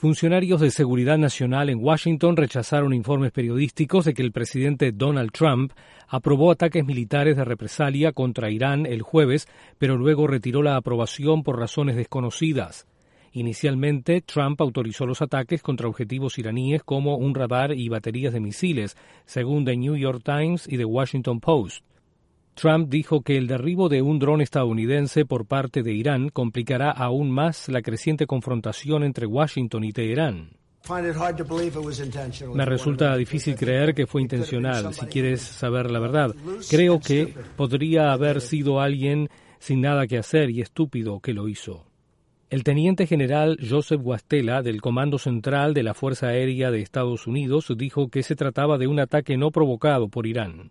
Funcionarios de seguridad nacional en Washington rechazaron informes periodísticos de que el presidente Donald Trump aprobó ataques militares de represalia contra Irán el jueves, pero luego retiró la aprobación por razones desconocidas. Inicialmente, Trump autorizó los ataques contra objetivos iraníes como un radar y baterías de misiles, según The New York Times y The Washington Post. Trump dijo que el derribo de un dron estadounidense por parte de Irán complicará aún más la creciente confrontación entre Washington y Teherán. Me resulta difícil creer que fue intencional, si quieres saber la verdad. Creo que podría haber sido alguien sin nada que hacer y estúpido que lo hizo. El teniente general Joseph Guastella, del Comando Central de la Fuerza Aérea de Estados Unidos, dijo que se trataba de un ataque no provocado por Irán.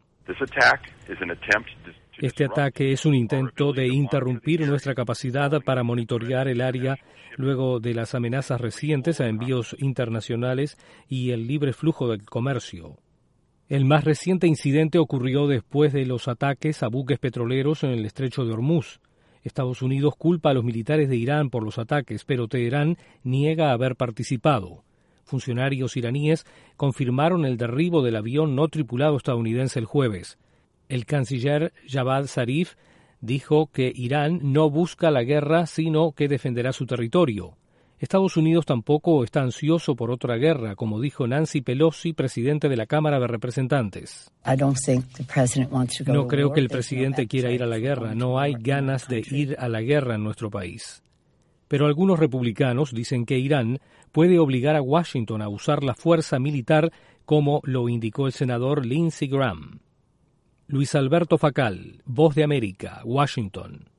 Este ataque es un intento de interrumpir nuestra capacidad para monitorear el área luego de las amenazas recientes a envíos internacionales y el libre flujo del comercio. El más reciente incidente ocurrió después de los ataques a buques petroleros en el estrecho de Hormuz. Estados Unidos culpa a los militares de Irán por los ataques, pero Teherán niega haber participado. Funcionarios iraníes confirmaron el derribo del avión no tripulado estadounidense el jueves. El canciller Javad Zarif dijo que Irán no busca la guerra, sino que defenderá su territorio. Estados Unidos tampoco está ansioso por otra guerra, como dijo Nancy Pelosi, presidente de la Cámara de Representantes. No creo que el presidente quiera ir a la guerra. No hay ganas de ir a la guerra en nuestro país. Pero algunos republicanos dicen que Irán puede obligar a Washington a usar la fuerza militar, como lo indicó el senador Lindsey Graham. Luis Alberto Facal, Voz de América, Washington.